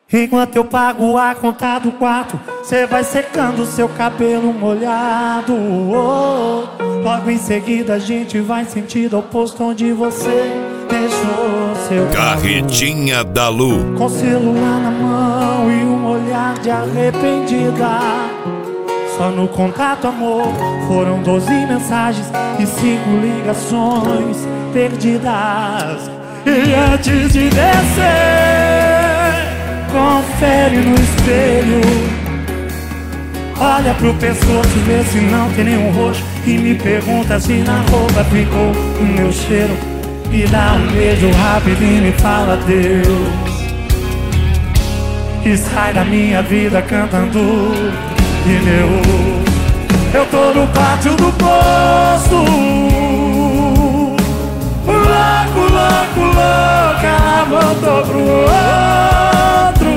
Enquanto eu pago a conta do quarto, cê vai secando seu cabelo molhado. Logo em seguida a gente vai sentido oposto onde você deixou seu Carretinha da Lu. com o celular na mão e um olhar de arrependida. Só no contato, amor, foram 12 mensagens e 5 ligações perdidas. E antes de descer, confere no espelho. Olha pro pescoço, vê se não tem nenhum roxo. E me pergunta se na roupa ficou o meu cheiro. Me dá um beijo rápido e me fala Deus. E sai da minha vida cantando pneu. Eu tô no pátio do posto, louco, louco, louco. Ela voltou pro outro.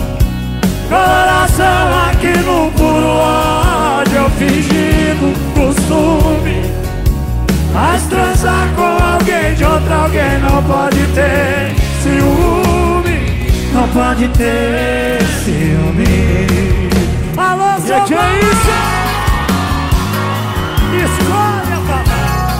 Coração aqui no puro ódio, eu fingindo costume. Mas transar com alguém de outro alguém não pode ter ciúme. Não pode ter ciúme. Alô, seu que é isso? Escolha, papai.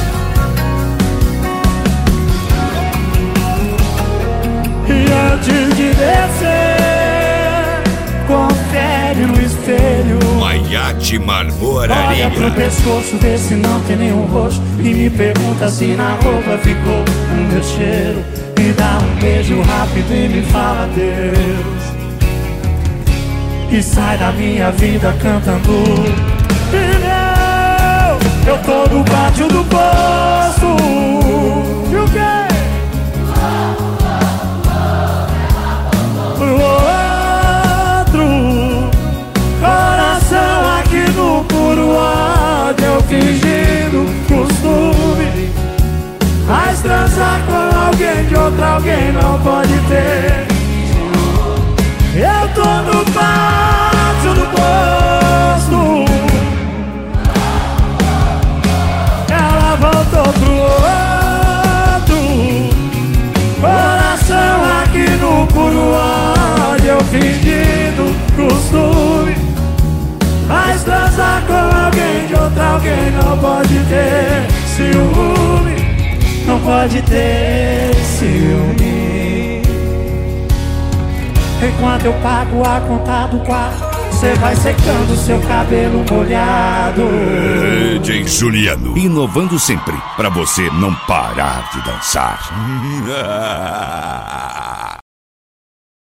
E antes de descer, confere no espelho. Maiate Olha Marmoraria. pro pescoço, vê se não tem nenhum roxo. E me pergunta se na roupa ficou o meu cheiro. Me dá um beijo rápido e me fala Deus. E sai da minha vida cantando pneu. Eu tô no pátio do posto. E o quê? Pro outro. Coração aqui no puro ódio, eu fingindo costume. Mas transar com alguém de outro alguém não pode ter. Eu tô no pátio do posto. Ela voltou pro outro. Coração aqui no puro ódio, eu fingindo costume. Mas transar com alguém de outro alguém não pode ter ciúme. Não pode ter ciúme. Enquanto eu pago a conta do quarto, cê vai secando seu cabelo molhado. DJ Juliano. Inovando sempre, pra você não parar de dançar.